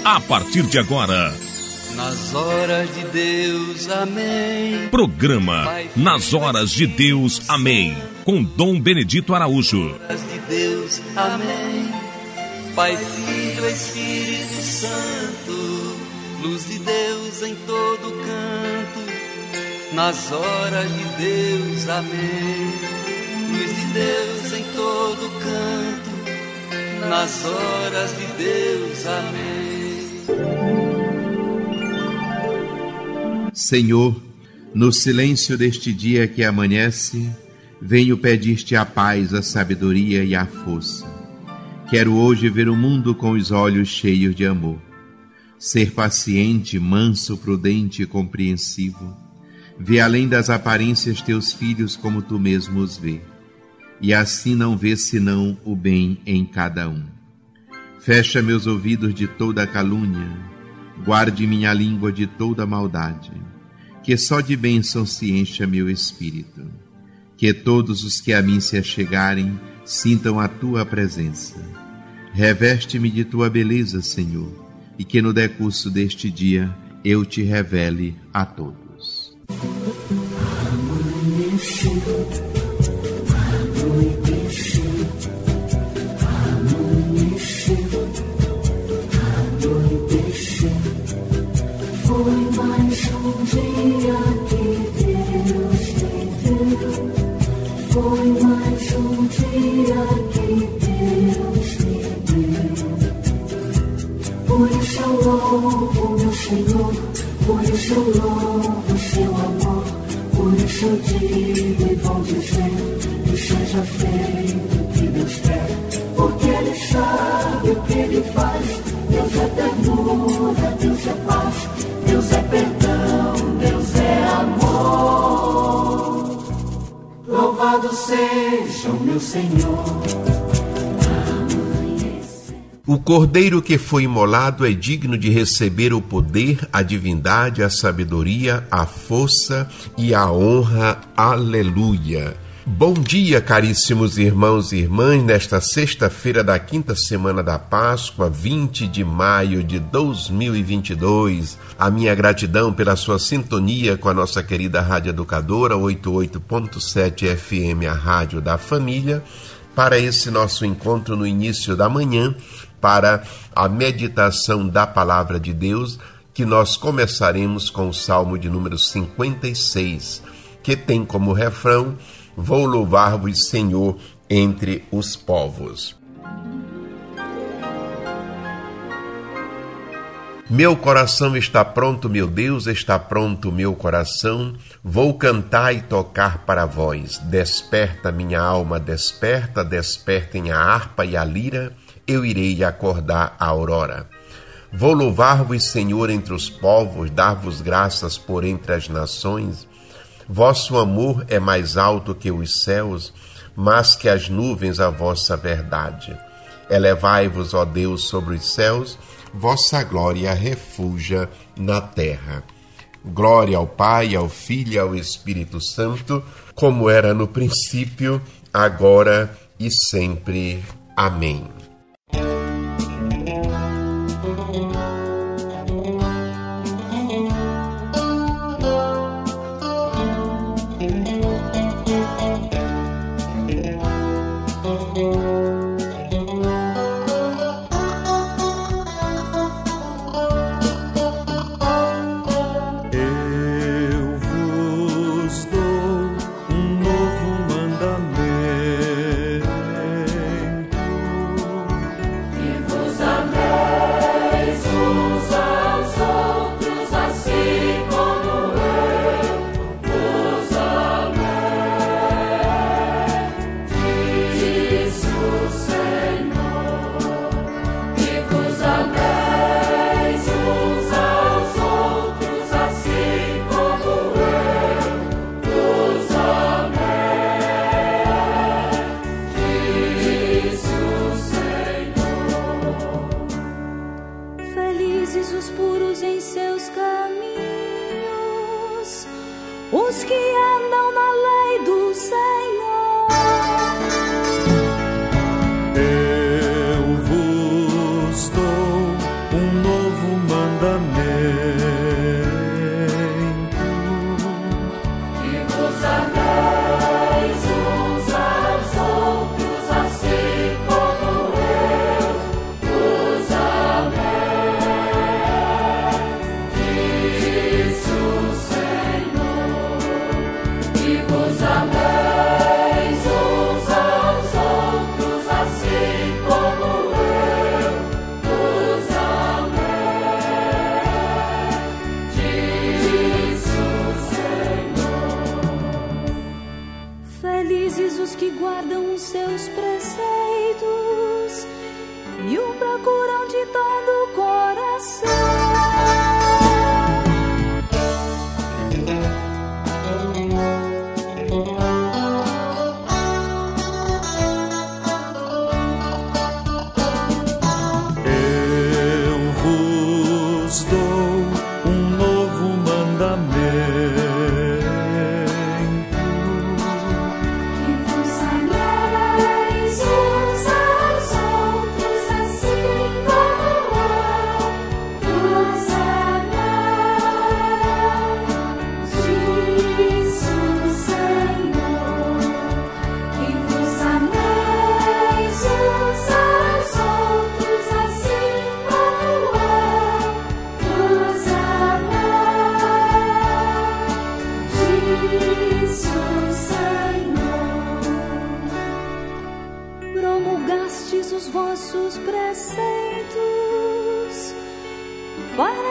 a partir de agora. Nas horas de Deus, amém. Programa Nas Horas de Deus, amém. Com Dom Benedito Araújo. Nas horas de Deus, amém. Pai, Filho, Espírito Santo, luz de Deus em todo canto. Nas horas de Deus, amém. Luz de Deus em todo canto. Nas horas de Deus, amém. Senhor, no silêncio deste dia que amanhece, venho pedir-te a paz, a sabedoria e a força. Quero hoje ver o mundo com os olhos cheios de amor. Ser paciente, manso, prudente e compreensivo. Ver além das aparências teus filhos como tu mesmo os vê. E assim não ver senão o bem em cada um. Fecha meus ouvidos de toda calúnia. Guarde minha língua de toda maldade. Que só de bênção se encha meu espírito. Que todos os que a mim se achegarem sintam a tua presença. Reveste-me de tua beleza, Senhor, e que no decurso deste dia eu te revele a todos. Foi mais um dia que Deus me deu. Foi mais um dia que Deus me deu. Por isso eu louvo meu Senhor, por isso eu louvo seu amor. Por isso eu digo e vou dizer que seja feito o que Deus quer. Porque Ele sabe o que Ele faz. Deus é ternura, Deus é paz. Deus é perdão, Deus é amor. Louvado seja o meu Senhor. O cordeiro que foi imolado é digno de receber o poder, a divindade, a sabedoria, a força e a honra. Aleluia! Bom dia, caríssimos irmãos e irmãs, nesta sexta-feira da quinta semana da Páscoa, 20 de maio de 2022. A minha gratidão pela sua sintonia com a nossa querida Rádio Educadora 88.7 FM, a Rádio da Família, para esse nosso encontro no início da manhã, para a meditação da Palavra de Deus, que nós começaremos com o Salmo de número 56, que tem como refrão: vou louvar-vos, Senhor, entre os povos. Meu coração está pronto, meu Deus, está pronto o meu coração. Vou cantar e tocar para vós. Desperta, minha alma, desperta, despertem a harpa e a lira. Eu irei acordar a aurora. Vou louvar-vos, Senhor, entre os povos, dar-vos graças por entre as nações. Vosso amor é mais alto que os céus, mais que as nuvens a vossa verdade. Elevai-vos, ó Deus, sobre os céus, vossa glória refuja na terra. Glória ao Pai, ao Filho e ao Espírito Santo, como era no princípio, agora e sempre. Amém. os que andam na lei do Senhor. Eu vos dou um novo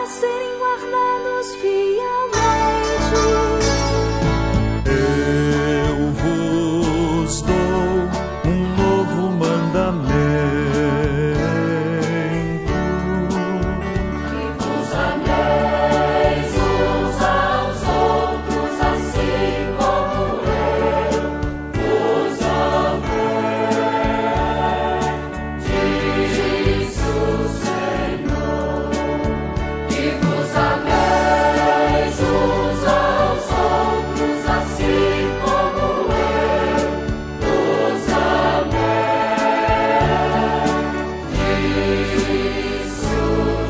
serem guardados fielmente. Eu vos dou um novo mandamento. Que vos ameis uns aos outros, assim como eu vos amei. Diz o Senhor. Que vos ameis uns aos outros, assim como eu vos amei. Diz o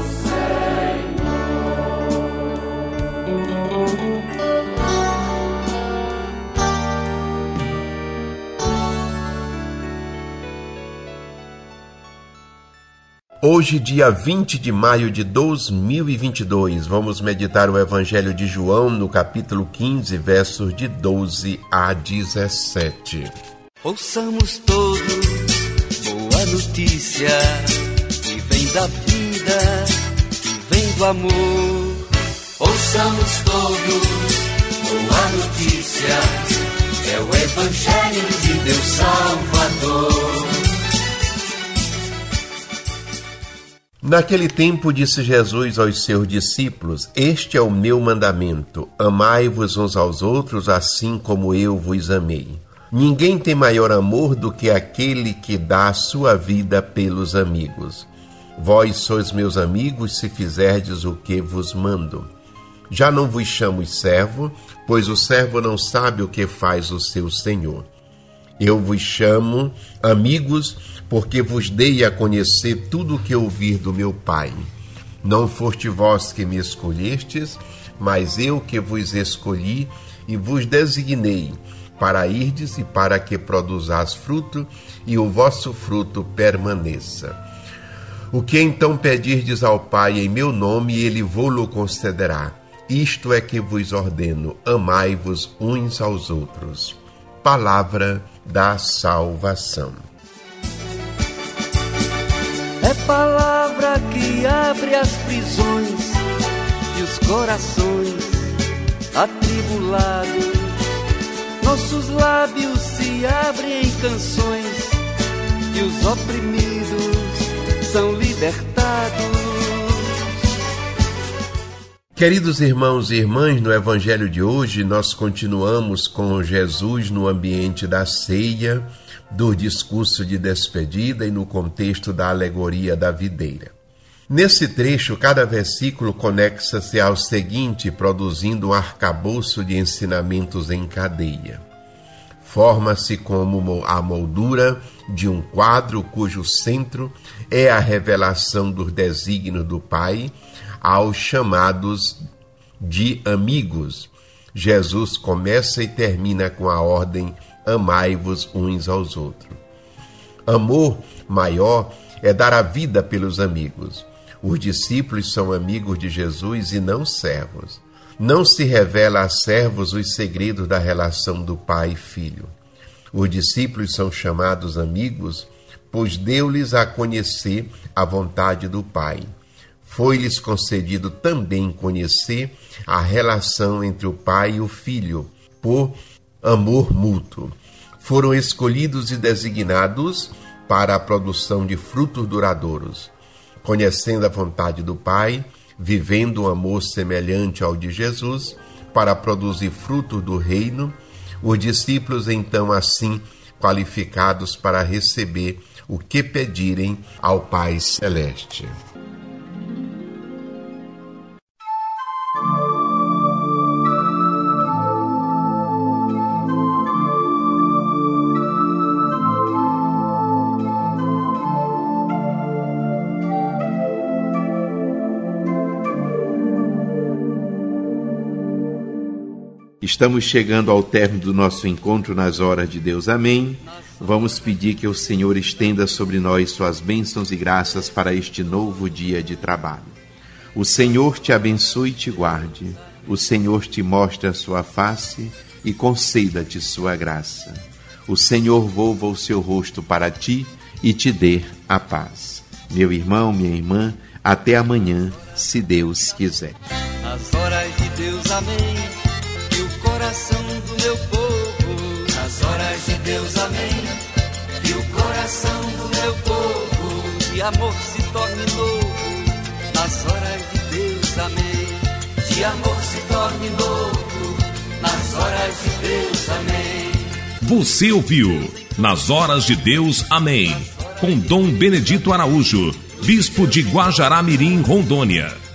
Hoje, dia 20 de maio de 2022, vamos meditar o Evangelho de João no capítulo 15, versos de 12 a 17. Ouçamos todos boa notícia que vem da vida, que vem do amor. Ouçamos todos boa notícia, é o Evangelho de Deus Salvador. Naquele tempo disse Jesus aos seus discípulos: Este é o meu mandamento, amai-vos uns aos outros assim como eu vos amei. Ninguém tem maior amor do que aquele que dá a sua vida pelos amigos. Vós sois meus amigos se fizerdes o que vos mando. Já não vos chamo servo, pois o servo não sabe o que faz o seu senhor. Eu vos chamo amigos, porque vos dei a conhecer tudo o que ouvir do meu Pai. Não foste vós que me escolhestes, mas eu que vos escolhi e vos designei, para irdes e para que produzais fruto, e o vosso fruto permaneça. O que então pedirdes ao Pai em meu nome, ele vô-lo concederá. Isto é que vos ordeno, amai-vos uns aos outros. Palavra da salvação. É palavra que abre as prisões e os corações atribulados. Nossos lábios se abrem em canções e os oprimidos são libertados. Queridos irmãos e irmãs, no Evangelho de hoje nós continuamos com Jesus no ambiente da ceia, do discurso de despedida e no contexto da alegoria da videira. Nesse trecho, cada versículo conexa-se ao seguinte, produzindo um arcabouço de ensinamentos em cadeia. Forma-se como a moldura de um quadro cujo centro é a revelação dos desígnios do Pai aos chamados de amigos. Jesus começa e termina com a ordem: amai-vos uns aos outros. Amor maior é dar a vida pelos amigos. Os discípulos são amigos de Jesus e não servos. Não se revela a servos os segredos da relação do Pai e Filho. Os discípulos são chamados amigos, pois deu-lhes a conhecer a vontade do Pai. Foi-lhes concedido também conhecer a relação entre o Pai e o Filho, por amor mútuo. Foram escolhidos e designados para a produção de frutos duradouros. Conhecendo a vontade do Pai, vivendo um amor semelhante ao de Jesus, para produzir frutos do reino, os discípulos então assim qualificados para receber o que pedirem ao Pai Celeste. Estamos chegando ao término do nosso encontro nas horas de Deus. Amém. Vamos pedir que o Senhor estenda sobre nós suas bênçãos e graças para este novo dia de trabalho. O Senhor te abençoe e te guarde. O Senhor te mostre a sua face e conceda-te sua graça. O Senhor volva o seu rosto para ti e te dê a paz. Meu irmão, minha irmã, até amanhã, se Deus quiser. Nas horas de Deus, amém, que o coração do meu povo. Nas horas de Deus, amém, que o coração do meu povo de amor se torne novo. Nas horas de Deus, amém, de amor se torne novo. Nas horas de Deus, amém. Você ouviu Nas Horas de Deus, amém, com Dom Benedito Araújo, bispo de Guajará-Mirim, Rondônia.